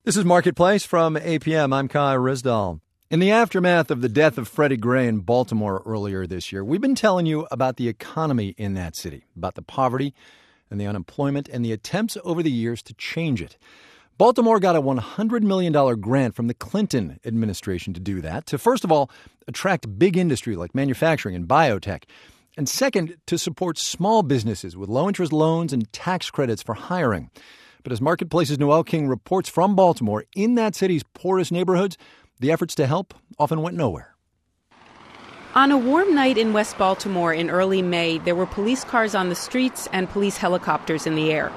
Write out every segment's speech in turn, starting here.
This is Marketplace from APM. I'm Kai Rizdal. In the aftermath of the death of Freddie Gray in Baltimore earlier this year, we've been telling you about the economy in that city, about the poverty and the unemployment and the attempts over the years to change it. Baltimore got a $100 million grant from the Clinton administration to do that, to first of all, attract big industry like manufacturing and biotech, and second, to support small businesses with low-interest loans and tax credits for hiring. But as Marketplace's Noel King reports from Baltimore, in that city's poorest neighborhoods, the efforts to help often went nowhere. On a warm night in West Baltimore in early May, there were police cars on the streets and police helicopters in the air.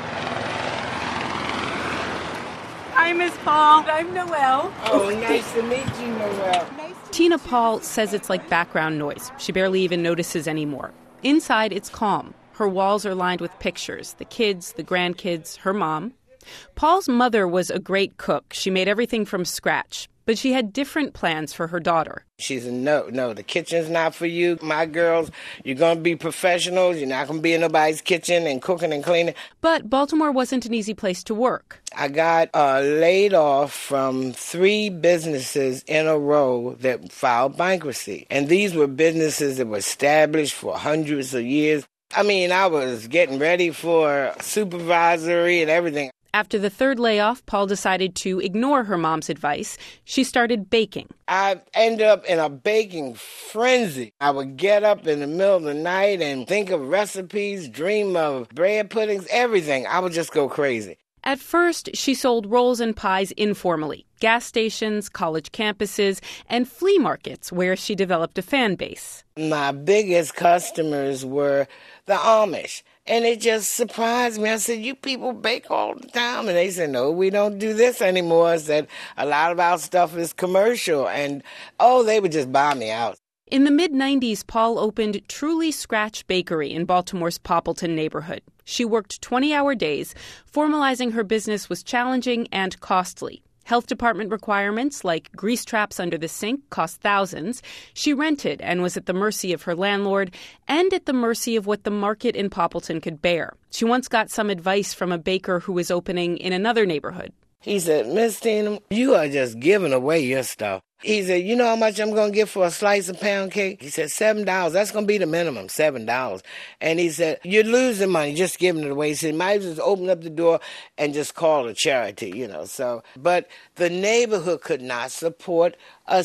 Hi, Miss Paul. I'm Noel. Oh, nice to meet you, Noel. Tina Paul says it's like background noise. She barely even notices anymore. Inside, it's calm. Her walls are lined with pictures, the kids, the grandkids, her mom. Paul's mother was a great cook. She made everything from scratch, but she had different plans for her daughter. She said, no, the kitchen's not for you. My girls, you're going to be professionals. You're not going to be in nobody's kitchen and cooking and cleaning. But Baltimore wasn't an easy place to work. I got laid off from 3 businesses in a row that filed bankruptcy. And these were businesses that were established for hundreds of years. I mean, I was getting ready for supervisory and everything. After the third layoff, Paul decided to ignore her mom's advice. She started baking. I ended up in a baking frenzy. I would get up in the middle of the night and think of recipes, dream of bread puddings, everything. I would just go crazy. At first, she sold rolls and pies informally, gas stations, college campuses, and flea markets where she developed a fan base. My biggest customers were the Amish, and it just surprised me. I said, you people bake all the time? And they said, no, we don't do this anymore. I said, a lot of our stuff is commercial, and they would just buy me out. In the mid-90s, Paul opened Truly Scratch Bakery in Baltimore's Poppleton neighborhood. She worked 20-hour days. Formalizing her business was challenging and costly. Health department requirements like grease traps under the sink cost thousands. She rented and was at the mercy of her landlord and at the mercy of what the market in Poppleton could bear. She once got some advice from a baker who was opening in another neighborhood. He said, Miss Tina, you are just giving away your stuff. He said, you know how much I'm going to get for a slice of pound cake? He said, $7. That's going to be the minimum, $7. And he said, you're losing money just giving it away. He said, you might as well just open up the door and just call it charity, So, but the neighborhood could not support a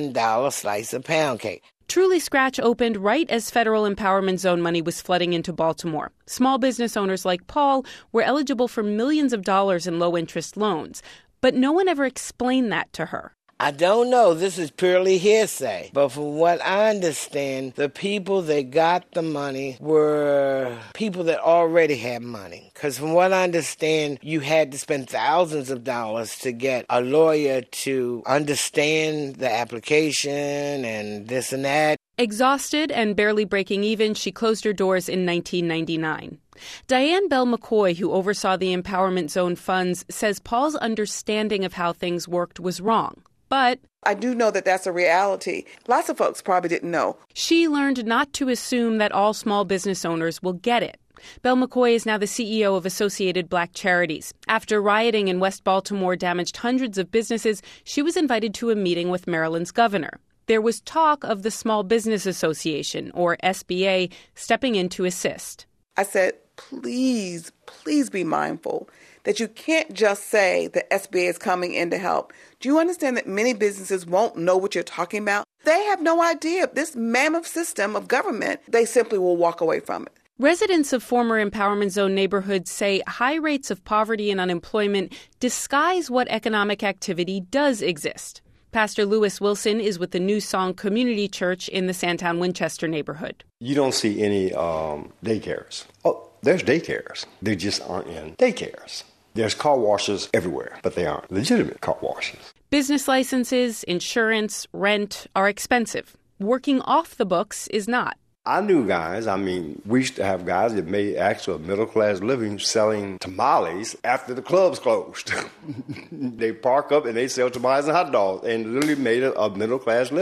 $7 slice of pound cake. Truly Scratch opened right as federal empowerment zone money was flooding into Baltimore. Small business owners like Paul were eligible for millions of dollars in low-interest loans. But no one ever explained that to her. I don't know. This is purely hearsay. But from what I understand, the people that got the money were people that already had money. Because from what I understand, you had to spend thousands of dollars to get a lawyer to understand the application and this and that. Exhausted and barely breaking even, she closed her doors in 1999. Diane Bell McCoy, who oversaw the Empowerment Zone funds, says Paul's understanding of how things worked was wrong. But I do know that that's a reality. Lots of folks probably didn't know. She learned not to assume that all small business owners will get it. Bell McCoy is now the CEO of Associated Black Charities. After rioting in West Baltimore damaged hundreds of businesses, she was invited to a meeting with Maryland's governor. There was talk of the Small Business Association, or SBA, stepping in to assist. I said, please be mindful that you can't just say the SBA is coming in to help. Do you understand that many businesses won't know what you're talking about? They have no idea. This mammoth system of government, they simply will walk away from it. Residents of former Empowerment Zone neighborhoods say high rates of poverty and unemployment disguise what economic activity does exist. Pastor Lewis Wilson is with the New Song Community Church in the Sandtown Winchester neighborhood. You don't see any daycares. Oh, there's daycares. They just aren't in daycares. There's car washes everywhere, but they aren't legitimate car washes. Business licenses, insurance, rent are expensive. Working off the books is not. I knew guys, we used to have guys that made actual middle-class living selling tamales after the clubs closed. They park up and they sell tamales and hot dogs and literally made a middle-class living.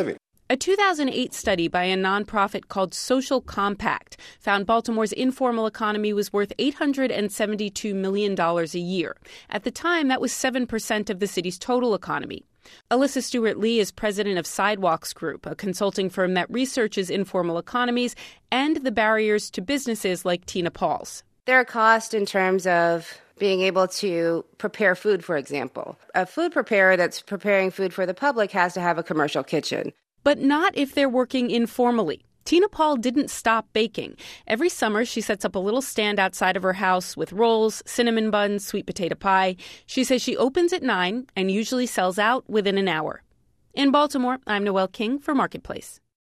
A 2008 study by a nonprofit called Social Compact found Baltimore's informal economy was worth $872 million a year. At the time, that was 7% of the city's total economy. Alyssa Stewart-Lee is president of Sidewalks Group, a consulting firm that researches informal economies and the barriers to businesses like Tina Paul's. There are costs in terms of being able to prepare food, for example. A food preparer that's preparing food for the public has to have a commercial kitchen. But not if they're working informally. Tina Paul didn't stop baking. Every summer, she sets up a little stand outside of her house with rolls, cinnamon buns, sweet potato pie. She says she opens at 9 and usually sells out within an hour. In Baltimore, I'm Noelle King for Marketplace.